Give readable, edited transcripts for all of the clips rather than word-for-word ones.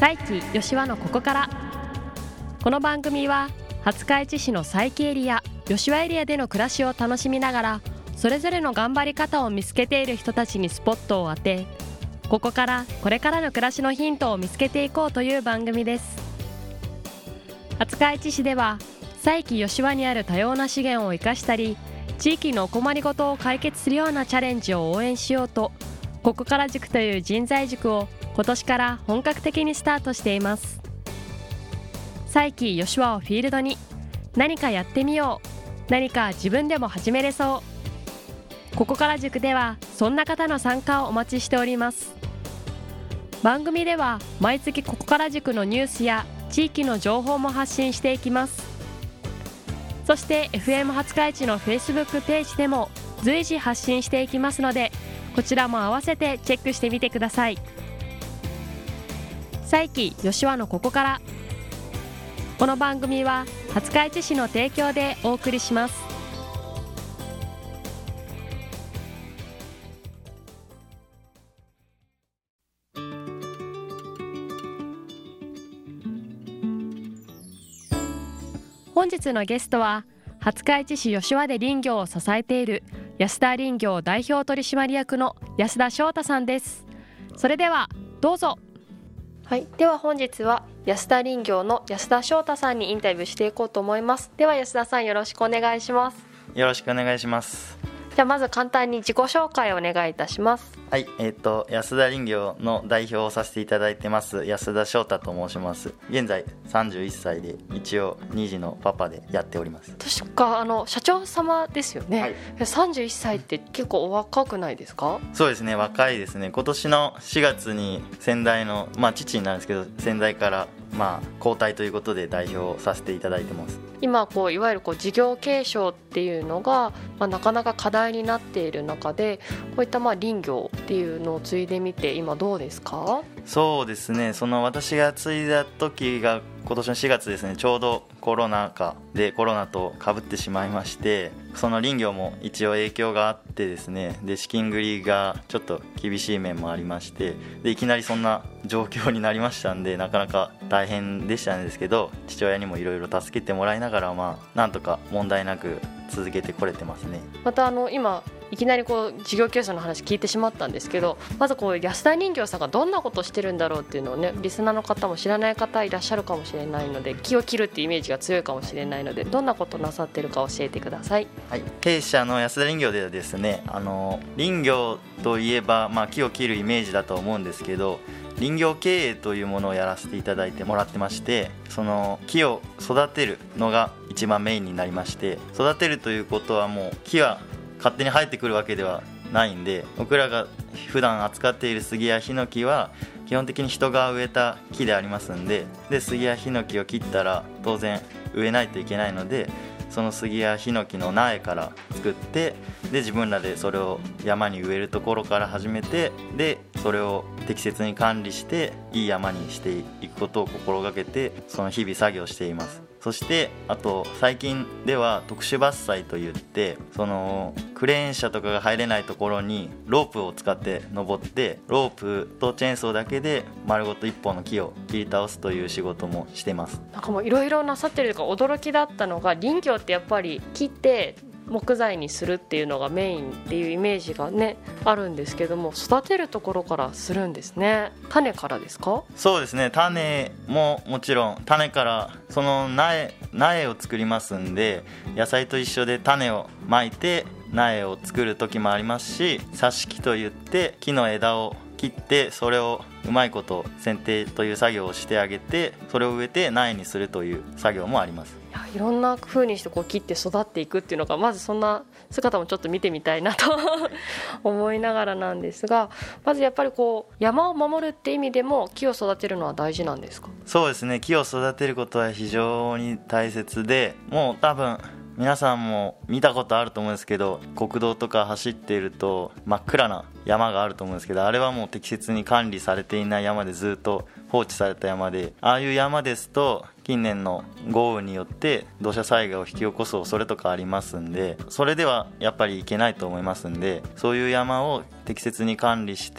佐伯吉和のここから。この番組は廿日市市の佐伯エリア、吉和エリアでの暮らしを楽しみながら、それぞれの頑張り方を見つけている人たちにスポットを当て、ここからこれからの暮らしのヒントを見つけていこうという番組です。廿日市市では佐伯吉和にある多様な資源を生かしたり、地域のお困りごとを解決するようなチャレンジを応援しようと、ここから塾という人材塾を今年から本格的にスタートしています。佐伯吉和をフィールドに、何かやってみよう、何か自分でも始めれそう。ここから塾ではそんな方の参加をお待ちしております。番組では毎月ここから塾のニュースや地域の情報も発信していきます。そして FM 廿日市の Facebook ページでも随時発信していきますので、こちらも合わせてチェックしてみてください。佐伯吉和のここから。この番組は廿日市市の提供でお送りします。本日のゲストは廿日市市吉和で林業を支えている安田林業代表取締役の安田翔太さんです。それではどうぞ。はい、では本日は安田林業の安田翔太さんにインタビューしていこうと思います。では安田さん、よろしくお願いします。 よろしくお願いします。 じゃあまず簡単に自己紹介をお願いいたします。 はい、安田林業の代表をさせていただいてます安田翔太と申します。現在31歳で、一応2児のパパでやっております。 確か社長様ですよね、はい、31歳って結構お若くないですか？ そうですね、若いですね。今年の4月に先代の、父になるんですけど、先代から交代ということで代表をさせていただいてます。 今いわゆる事業継承っていうのが、なかなか課題になっている中で、こういった林業っていうのを継いでみて今どうですか？ そうですね、私が継いだ時が今年の4月ですね。ちょうどコロナ禍でコロナと被ってしまいまして、その林業も一応影響があってですね、で資金繰りがちょっと厳しい面もありまして、でいきなりそんな状況になりましたんで、なかなか大変でしたんですけど、父親にもいろいろ助けてもらいながら、なんとか問題なく続けてこれてますね。 また今いきなり事業継承の話聞いてしまったんですけど、まず安田林業さんがどんなことをしてるんだろうっていうのをね、リスナーの方も知らない方いらっしゃるかもしれないので、木を切るっていうイメージが強いかもしれないので、どんなことをなさってるか教えてください。 はい、弊社の安田林業ではですね、林業といえば、木を切るイメージだと思うんですけど、林業経営というものをやらせていただいてもらってまして、その木を育てるのが一番メインになりまして、育てるということはもう木は勝手に生えてくるわけではないんで、僕らが普段扱っている杉やヒノキは基本的に人が植えた木でありますんで、杉やヒノキを切ったら当然植えないといけないので、その杉やヒノキの苗から作って、で自分らでそれを山に植えるところから始めて、でそれを適切に管理していい山にしていくことを心がけて、その日々作業しています。そしてあと最近では特殊伐採といって、そのクレーン車とかが入れないところにロープを使って登って、ロープとチェーンソーだけで丸ごと一本の木を切り倒すという仕事もしてます。 なんかもういろいろなさってるとか、驚きだったのが、林業ってやっぱり切って木材にするっていうのがメインっていうイメージがねあるんですけども、育てるところからするんですね。種からですか？ そうですね、種ももちろん種から、その苗を作りますんで、野菜と一緒で種をまいて苗を作る時もありますし、挿し木といって木の枝を切って、それをうまいこと剪定という作業をしてあげて、それを植えて苗にするという作業もあります。 いろんな風にして切って育っていくっていうのが、まずそんな姿もちょっと見てみたいなと思いながらなんですが、まずやっぱり山を守るって意味でも木を育てるのは大事なんですか？ そうですね、木を育てることは非常に大切で、もう多分皆さんも見たことあると思うんですけど、国道とか走っていると真っ暗な山があると思うんですけど、あれはもう適切に管理されていない山で、ずっと放置された山で、ああいう山ですと近年の豪雨によって土砂災害を引き起こす恐れとかありますんで、それではやっぱりいけないと思いますんで、そういう山を適切に管理して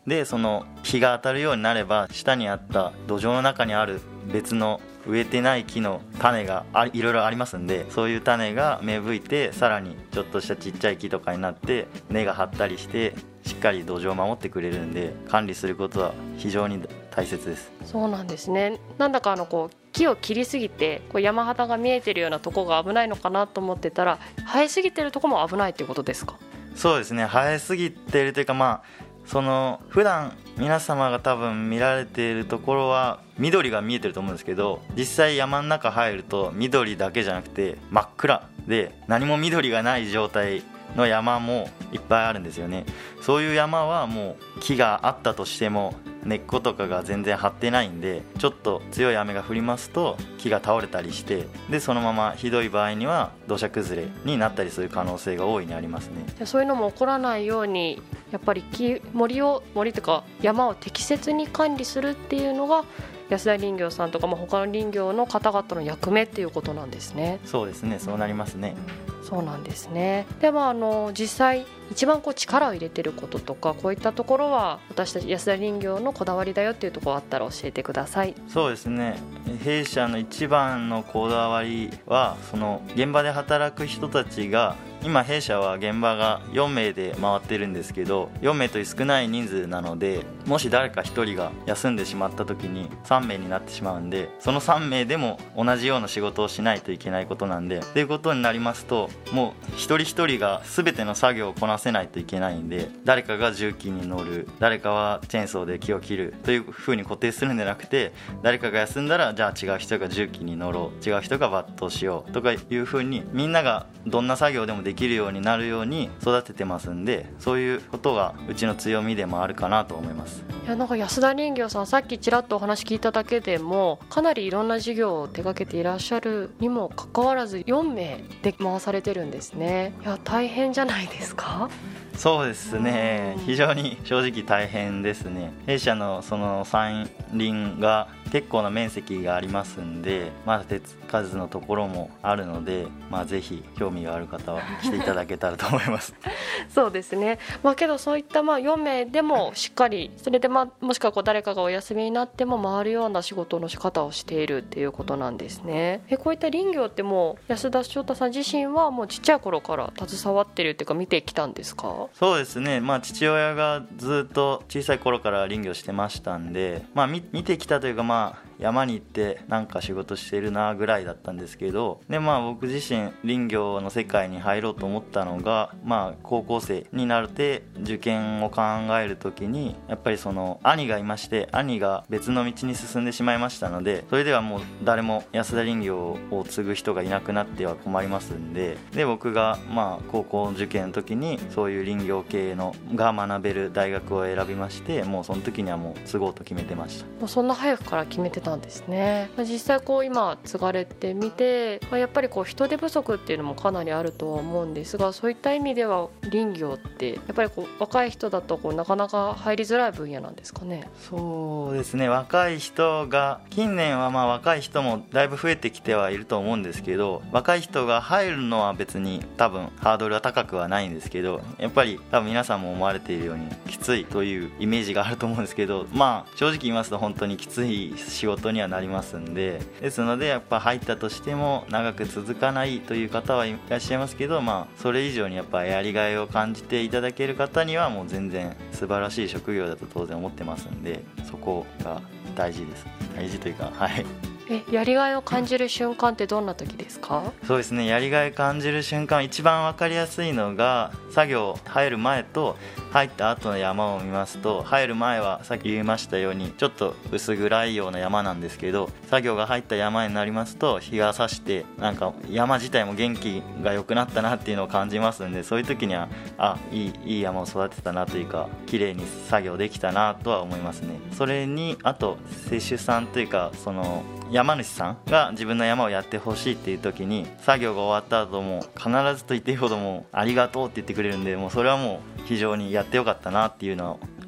でその日が当たるようになれば下にあった土壌の中にある別の植えてない木の種がいろいろありますんで、そういう種が芽吹いてさらにちょっとしたちっちゃい木とかになって根が張ったりしてしっかり土壌を守ってくれるんで、管理することは非常に大切です。 そうなんですね。なんだか木を切りすぎて山肌が見えてるようなとこが危ないのかなと思ってたら、生えすぎてるとこも危ないっていうことですか？ そうですね、生えすぎているというか、その普段皆様が多分見られているところは緑が見えてると思うんですけど、実際山の中入ると緑だけじゃなくて真っ暗で何も緑がない状態の山もいっぱいあるんですよね。そういう山はもう木があったとしても根っことかが全然張ってないんで、ちょっと強い雨が降りますと木が倒れたりして、でそのままひどい場合には土砂崩れになったりする可能性が大いにありますね。 じゃあそういうのも起こらないようにやっぱり森というか山を適切に管理するっていうのが安田林業さんとか他の林業の方々の役目っていうことなんですね。 そうですね、そうなりますね。 そうなんですね。で実際一番力を入れてることとか、こういったところは私たち安田林業のこだわりだよっていうところあったら教えてください。 そうですね、弊社の一番のこだわりはその現場で働く人たちが、今弊社は現場が4名で回ってるんですけど、4名という少ない人数なので、もし誰か1人が休んでしまった時に3名になってしまうんで、その3名でも同じような仕事をしないといけないことなんで、っていうことになりますと、もう一人一人が全ての作業をこなせないといけないんで、誰かが重機に乗る、誰かはチェーンソーで木を切るという風に固定するんじゃなくて、誰かが休んだらじゃあ違う人が重機に乗ろう、違う人が抜刀しようとかいう風に、みんながどんな作業でもできるようになるように育ててますんで、そういうことがうちの強みでもあるかなと思います。 いや、なんか安田林業さん、さっきちらっとお話聞いただけでもかなりいろんな事業を手掛けていらっしゃるにもかかわらず4名で回されてるんですね。いや、大変じゃないですか？ そうですね、非常に正直大変ですね。弊社のその山林が結構な面積がありますんで、まだ手つかずのところもあるので、ぜひ興味がある方は来ていただけたらと思いますそうですね、けどそういった4名でもしっかり、それでもしくは誰かがお休みになっても回るような仕事の仕方をしているっていうことなんですね。こういった林業ってもう安田翔太さん自身はもうちっちゃい頃から携わってるっていうか見てきたんですか？ そうですね、父親がずっと小さい頃から林業してましたんで、見てきたというか、山に行ってなんか仕事してるなぐらいだったんですけど、で僕自身林業の世界に入ろうと思ったのが、高校生になって受験を考える時に、やっぱりその兄がいまして、兄が別の道に進んでしまいましたので、それではもう誰も安田林業を継ぐ人がいなくなっては困りますんで、僕が高校受験の時にそういう林業系のが学べる大学を選びまして、もうその時にはもう継ごうと決めてました。 もうそんな早くから決めてたんですね。実際今継がれてみて、やっぱり人手不足っていうのもかなりあるとは思うんですが、そういった意味では林業ってやっぱり若い人だとなかなか入りづらい分野なんですかね？ そうですね、若い人が近年は若い人もだいぶ増えてきてはいると思うんですけど、若い人が入るのは別に多分ハードルは高くはないんですけど、やっぱり多分皆さんも思われているようにきついというイメージがあると思うんですけど、正直言いますと本当にきつい仕事にはなりますんで、ですのでやっぱ入ったとしても長く続かないという方はいらっしゃいますけど、それ以上にやっぱやりがいを感じていただける方にはもう全然素晴らしい職業だと当然思ってますんで、そこが大事です。大事というか、 やりがいを感じる瞬間ってどんな時ですか？ そうですね、やりがい感じる瞬間、一番分かりやすいのが作業入る前と入った後の山を見ますと、入る前はさっき言いましたようにちょっと薄暗いような山なんですけど、作業が入った山になりますと日が差して、なんか山自体も元気が良くなったなっていうのを感じますんで、そういう時にはいい山を育てたなというか、綺麗に作業できたなとは思いますね。それにあと施主さんというか、その山主さんが自分の山をやってほしいっていう時に、作業が終わった後も必ずと言っていいほどもありがとうって言ってくれるんで、もうそれはもう非常にやってよかったなっていうのを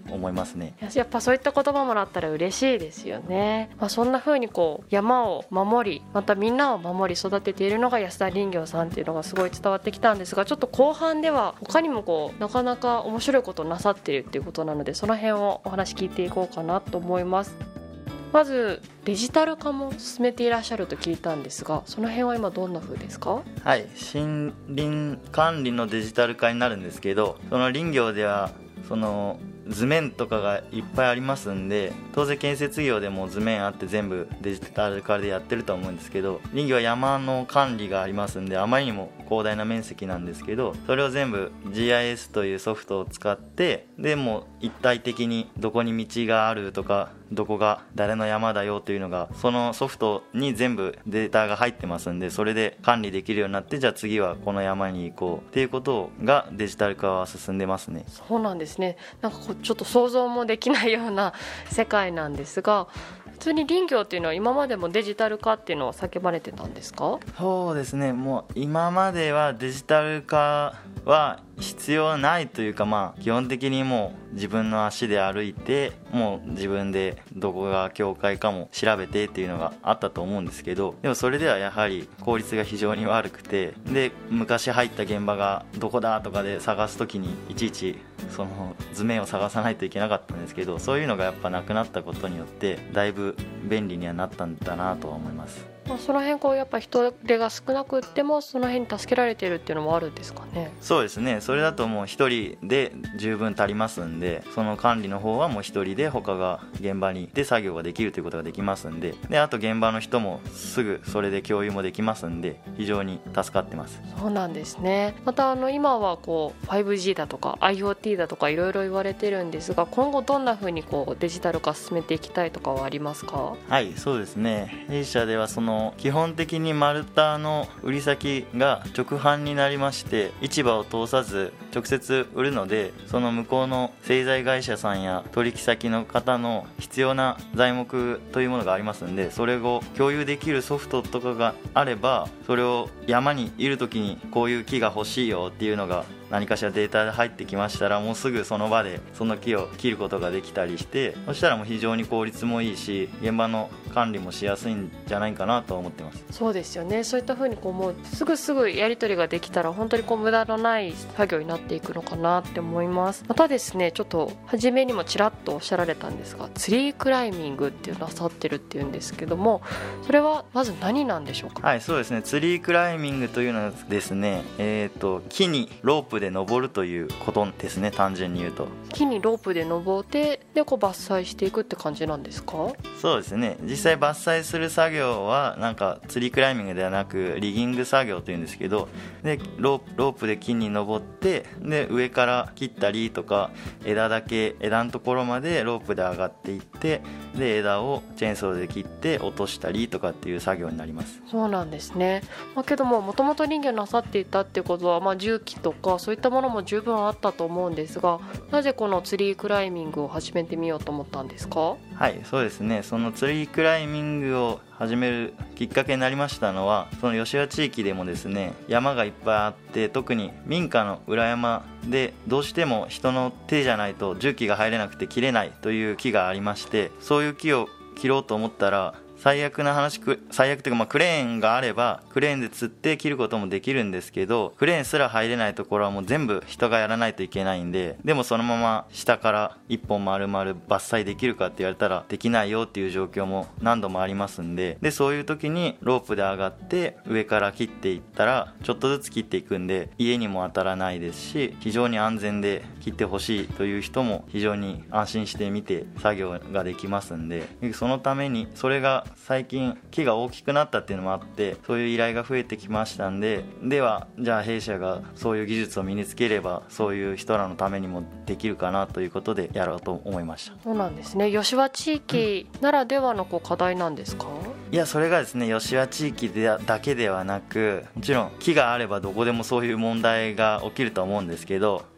思いますね。 やっぱそういった言葉もらったら嬉しいですよね。そんな風に山を守り、またみんなを守り育てているのが安田林業さんっていうのがすごい伝わってきたんですが、ちょっと後半では他にもなかなか面白いことをなさっているっていうことなので、その辺をお話聞いていこうかなと思います。まずデジタル化も進めていらっしゃると聞いたんですが、その辺は今どんな風ですか？ はい、森林管理のデジタル化になるんですけど、その林業ではその図面とかがいっぱいありますんで、当然建設業でも図面あって全部デジタル化でやってると思うんですけど、林業は山の管理がありますんで、あまりにも広大な面積なんですけど、それを全部 GIS というソフトを使って、でもう一体的にどこに道があるとか、どこが誰の山だよというのがそのソフトに全部データが入ってますんで、それで管理できるようになって、じゃあ次はこの山に行こうっていうことがデジタル化は進んでますね。 そうなんですね。なんかちょっと想像もできないような世界なんですが、普通に林業っていうのは今までもデジタル化っていうのは叫ばれてたんですか？ そうですね、もう今まではデジタル化は必要ないというか、基本的にもう自分の足で歩いて、もう自分でどこが境界かも調べてっていうのがあったと思うんですけど、でもそれではやはり効率が非常に悪くて、で昔入った現場がどこだとかで探すときにいちいちその図面を探さないといけなかったんですけど、そういうのがやっぱなくなったことによってだいぶ便利にはなったんだなとは思います。 その辺やっぱ人手が少なくってもその辺に助けられているっていうのもあるんですかね？ そうですね、それだともう一人で十分足りますんで、その管理の方はもう一人で他が現場にで作業ができるということができますんで、あと現場の人もすぐそれで共有もできますんで、非常に助かってます。 そうなんですね。また今は5G だとか IoT だとかいろいろ言われてるんですが、今後どんな風にデジタル化進めていきたいとかはありますか？ はい、そうですね、弊社では基本的に丸太の売り先が直販になりまして、市場を通さず直接売るので、その向こうの製材会社さんや取引先の方の必要な材木というものがありますんで、それを共有できるソフトとかがあれば、それを山にいる時にこういう木が欲しいよっていうのが何かしらデータで入ってきましたら、もうすぐその場でその木を切ることができたりして、そしたらもう非常に効率もいいし、現場の管理もしやすいんじゃないかなと思ってます。 そうですよね。そういった風にもうすぐやり取りができたら本当に無駄のない作業になっていくのかなって思います。またですね、ちょっと初めにもちらっとおっしゃられたんですが、ツリークライミングっていうのをなさってるっていうんですけども、それはまず何なんでしょうか？ はい、そうですね、ツリークライミングというのはですね、木にロープで登るということですね。単純に言うと木にロープで登ってで伐採していくって感じなんですか？ そうですね、実際伐採する作業はなんかツリークライミングではなくリギング作業というんですけど、でロープで木に登って、で上から切ったりとか、枝のところまでロープで上がっていって、で枝をチェーンソーで切って落としたりとかっていう作業になります。 そうなんですね。けどもともと林業なさっていたっていうことは、重機とかそういったものも十分あったと思うんですが、なぜこのツリークライミングを始めてみようと思ったんですか？ はい、そうですね、そのツリークライミングを始めるきっかけになりましたのは、その吉和地域でもですね、山がいっぱいあって、特に民家の裏山でどうしても人の手じゃないと重機が入れなくて切れないという木がありまして、そういう木を切ろうと思ったら、最悪というか、クレーンがあればクレーンで釣って切ることもできるんですけど、クレーンすら入れないところはもう全部人がやらないといけないんで、でもそのまま下から一本丸々伐採できるかって言われたらできないよっていう状況も何度もありますんで、そういう時にロープで上がって上から切っていったらちょっとずつ切っていくんで、家にも当たらないですし、非常に安全で切ってほしいという人も非常に安心して見て作業ができますんで、そのためにそれが最近木が大きくなったっていうのもあって、そういう依頼が増えてきましたんで、じゃあ弊社がそういう技術を身につければそういう人らのためにもできるかなということでやろうと思いました。 そうなんですね。吉和地域ならではの課題なんですか？ いや、それがですね、吉和地域だけではなく、もちろん木があればどこでもそういう問題が起きると思うんですけど、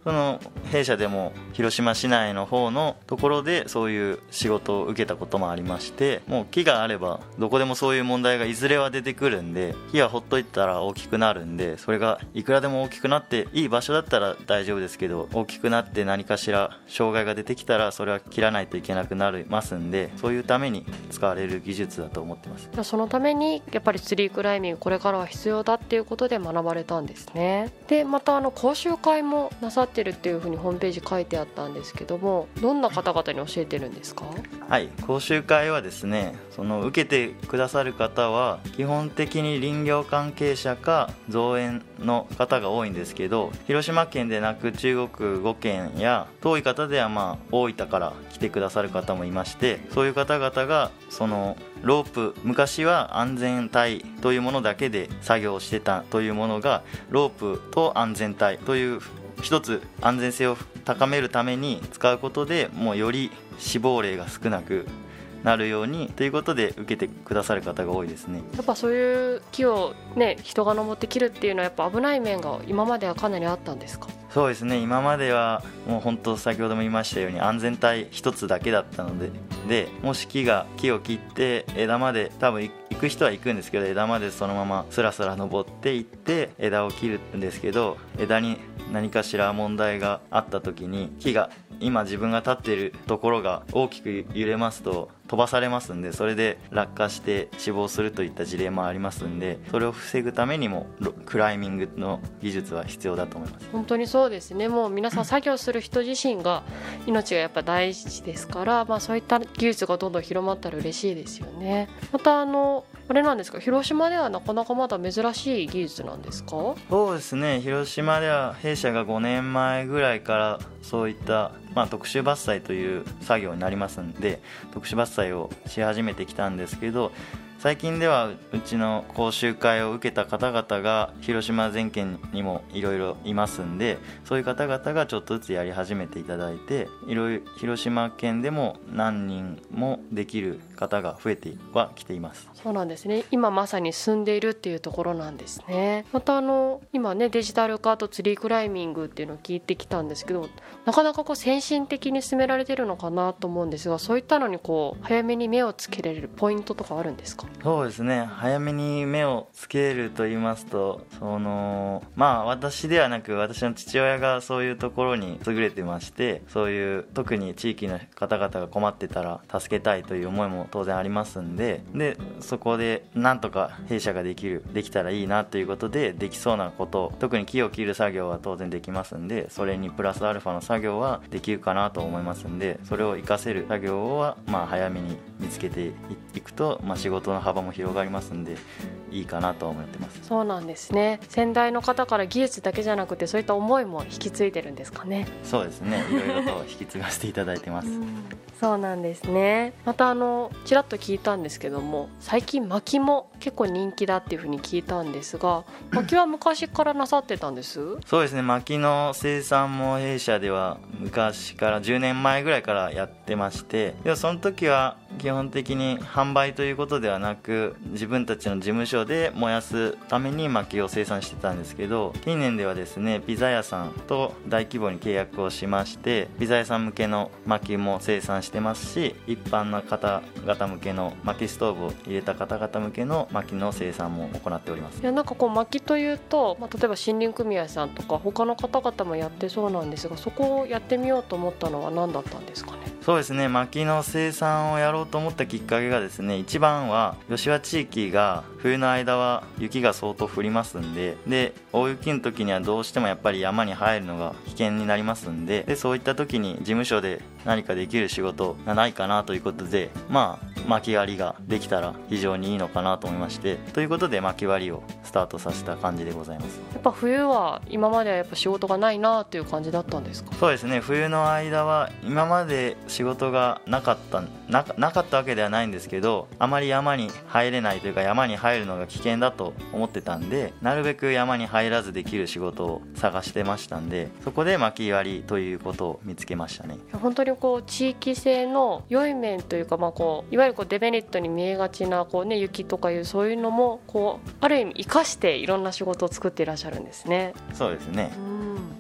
その弊社でも広島市内の方のところでそういう仕事を受けたこともありまして、もう木があればどこでもそういう問題がいずれは出てくるんで、木はほっといたら大きくなるんで、それがいくらでも大きくなっていい場所だったら大丈夫ですけど、大きくなって何かしら障害が出てきたらそれは切らないといけなくなりますんで、そういうために使われる技術だと思ってます。 そのためにやっぱりツリークライミングこれからは必要だっていうことで学ばれたんですね。でまた講習会もなさってるっていうふうにホームページ書いてあったんですけども、どんな方々に教えてるんですか？ はい、講習会はですね、その受けてくださる方は基本的に林業関係者か造園の方が多いんですけど、広島県でなく中国5県や遠い方では大分から来てくださる方もいまして、そういう方々がそのロープ、昔は安全帯というものだけで作業してたというものが、ロープと安全帯という一つ安全性を高めるために使うことで、もうより死亡例が少なくなるようにということで受けてくださる方が多いですね。 やっぱそういう木をね、人が登って切るっていうのはやっぱ危ない面が今まではかなりあったんですか？ そうですね、今まではもう本当先ほども言いましたように安全帯一つだけだったので、もし木を切って枝まで、多分行く人は行くんですけど、枝までそのままスラスラ登っていって枝を切るんですけど、枝に何かしら問題があった時に、木が今自分が立っているところが大きく揺れますと飛ばされますんで、それで落下して死亡するといった事例もありますんで、それを防ぐためにもクライミングの技術は必要だと思います。 本当にそうですね。もう皆さん作業する人自身が命がやっぱ大事ですから、そういった技術がどんどん広まったら嬉しいですよね。またあれなんですか、広島ではなかなかまだ珍しい技術なんですか？ そうですね、広島では弊社が5年前ぐらいからそういった、特殊伐採という作業になりますんで、特殊伐採をし始めてきたんですけど、最近ではうちの講習会を受けた方々が広島全県にもいろいろいますんで、そういう方々がちょっとずつやり始めていただいて、いろいろ広島県でも何人もできる方が増えてはきています。 そうなんですね。今まさに進んでいるっていうところなんですね。また今ね、デジタル化とツリークライミングっていうのを聞いてきたんですけど、なかなか先進的に進められてるのかなと思うんですが、そういったのに早めに目をつけられるポイントとかあるんですか？ そうですね、早めに目をつけると言いますと、私ではなく私の父親がそういうところに優れてまして、そういう特に地域の方々が困ってたら助けたいという思いも当然ありますんで、そこでなんとか弊社ができたらいいなということで、できそうなこと、特に木を切る作業は当然できますんで、それにプラスアルファの作業はできるかなと思いますんで、それを活かせる作業は早めに見つけていくと、仕事の幅も広がりますんでいいかなと思ってます。 そうなんですね。先代の方から技術だけじゃなくてそういった思いも引き継いでるんですかね？ そうですね、いろいろと引き継がせていただいてますそうなんですね。またちらっと聞いたんですけども、最近薪も結構人気だっていうふうに聞いたんですが、薪は昔からなさってたんです？ そうですね、薪の生産も弊社では昔から10年前ぐらいからやってまして、でもその時は基本的に販売ということではなく、自分たちの事務所で燃やすために薪を生産してたんですけど、近年ではですね、ピザ屋さんと大規模に契約をしまして、ピザ屋さん向けの薪も生産してますし、一般の方々向けの薪ストーブを入れた方々向けの薪の生産も行っております。 いや、なんか薪というと、例えば森林組合さんとか他の方々もやってそうなんですが、そこをやってみようと思ったのは何だったんですかね？ そうですね、薪の生産をやろうと思ったきっかけがですね、一番は吉和地域が冬の間は雪が相当降りますんで、大雪の時にはどうしてもやっぱり山に入るのが危険になりますんで、そういった時に事務所で何かできる仕事がないかなということで、薪割りができたら非常にいいのかなと思いまして、ということで薪割りをスタートさせた感じでございます。 やっぱ冬は今まではやっぱ仕事がないなという感じだったんですか？ そうですね、冬の間は今まで仕事がなかったわけではないんですけど、あまり山に入れないというか、山に入るのが危険だと思ってたんで、なるべく山に入らずできる仕事を探してましたんで、そこで薪割りということを見つけましたね。 本当に地域性の良い面というか、いわゆるデメリットに見えがちな雪とかいうそういうのもある意味生かしていろんな仕事を作っていらっしゃるんですね。 そうですね。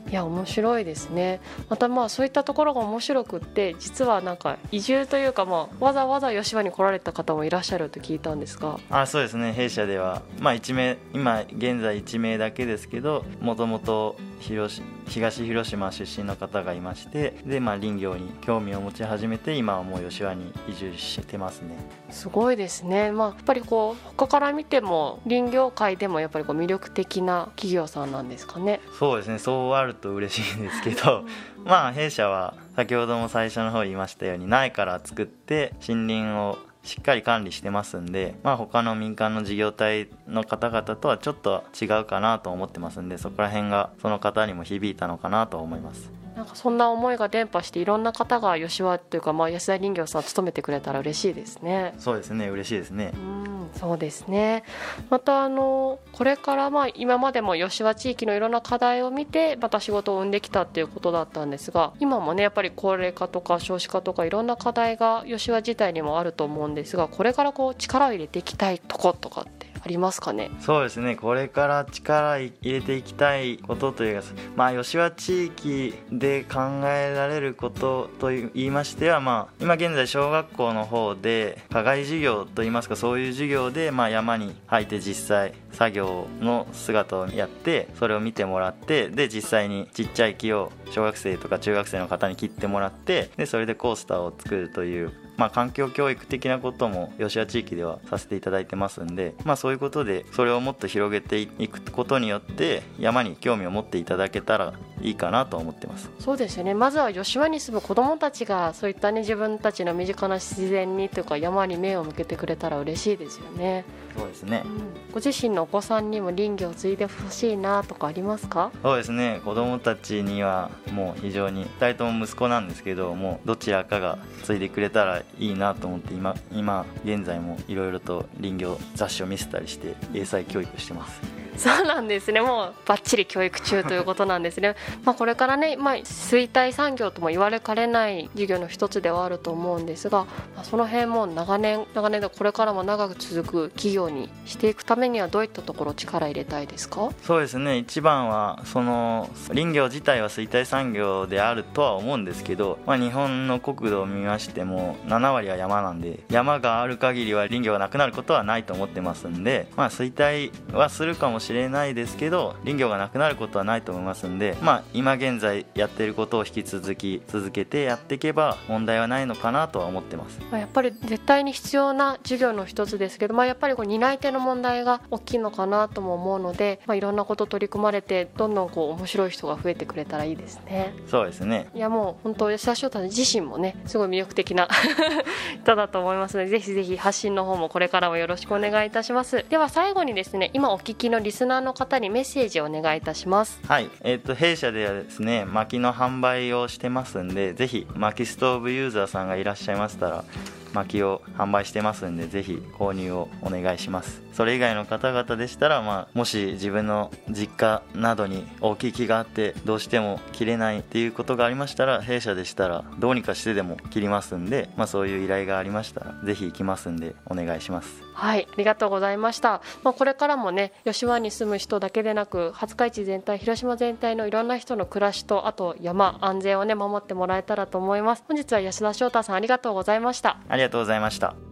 いや面白いですね。またそういったところが面白くって、実はなんか移住というか、わざわざ吉羽に来られた方もいらっしゃると聞いたんですが。 そうですね、弊社では、1名今現在1名だけですけど、もともと東広島出身の方がいまして、で、林業に興味を持ち始めて、今はもう吉羽に移住してますね。 すごいですね。やっぱり他から見ても林業界でもやっぱり魅力的な企業さんなんですかね。 そうですね、そうあると嬉しいんですけど弊社は先ほども最初の方言いましたように、苗から作って森林をしっかり管理してますんで、他の民間の事業体の方々とはちょっと違うかなと思ってますんで、そこら辺がその方にも響いたのかなと思います。 なんかそんな思いが伝播して、いろんな方が吉羽というか、安田林業さん勤めてくれたら嬉しいですね。 そうですね、嬉しいですね。 そうですね。またこれから今までも吉羽地域のいろんな課題を見てまた仕事を生んできたっていうことだったんですが、今もねやっぱり高齢化とか少子化とかいろんな課題が吉羽自体にもあると思うんですが、これから力を入れていきたいとことかってありますかね。 そうですね、これから力入れていきたいことというか、吉羽地域で考えられることと言いましては、今現在小学校の方で課外授業といいますか、そういう授業で山に入って実際作業の姿をやって、それを見てもらって、で実際にちっちゃい木を小学生とか中学生の方に切ってもらって、でそれでコースターを作るという、環境教育的なことも吉羽地域ではさせていただいてますんで、そういうことでそれをもっと広げていくことによって山に興味を持っていただけたらいいかなと思ってます。 そうですよね。まずは吉羽に住む子どもたちがそういった自分たちの身近な自然にというか山に目を向けてくれたら嬉しいですよね。 そうですね、 ご自身のお子さんにも林業を継いでほしいなとかありますか？ そうですね、子どもたちにはもう非常に、2人とも息子なんですけど、もうどちらかが継いでくれたらいいなと思って、今現在もいろいろと林業雑誌を見せたりして英才教育してます。 そうなんですね。もうバッチリ教育中ということなんですね。これからね、衰退産業とも言われかねない事業の一つではあると思うんですが、その辺も長年でこれからも長く続く企業にしていくためにはどういったところ力入れたいですか？ そうですね、一番はその林業自体は衰退産業であるとは思うんですけど、日本の国土を見ましても7割は山なんで、山がある限りは林業がなくなることはないと思ってますんで、衰退はするかもしれないですけど林業がなくなることはないと思いますんで、今現在やっていることを引き続き続けてやっていけば問題はないのかなとは思ってます。 やっぱり絶対に必要な授業の一つですけど、やっぱり担い手の問題が大きいのかなとも思うので、いろんなこと取り組まれてどんどん面白い人が増えてくれたらいいですね。 そうですね。 いやもう本当吉田翔太自身もねすごい魅力的な人だと思いますので、ぜひぜひ発信の方もこれからもよろしくお願いいたします。では最後にですね、今お聞きのリスナーの方にメッセージをお願いいたします。 はい、弊社ではですね薪の販売をしてますんで、ぜひ薪ストーブユーザーさんがいらっしゃいましたら薪を販売してますんで、ぜひ購入をお願いします。それ以外の方々でしたら、もし自分の実家などに大きい木があってどうしても切れないっていうことがありましたら、弊社でしたらどうにかしてでも切りますんで、そういう依頼がありましたらぜひ行きますんでお願いします。 はい、ありがとうございました。これからもね吉羽に住む人だけでなく廿日市全体、広島全体のいろんな人の暮らしと、あと山安全をね守ってもらえたらと思います。本日は吉田翔太さんありがとうございました。 ありがとうございました。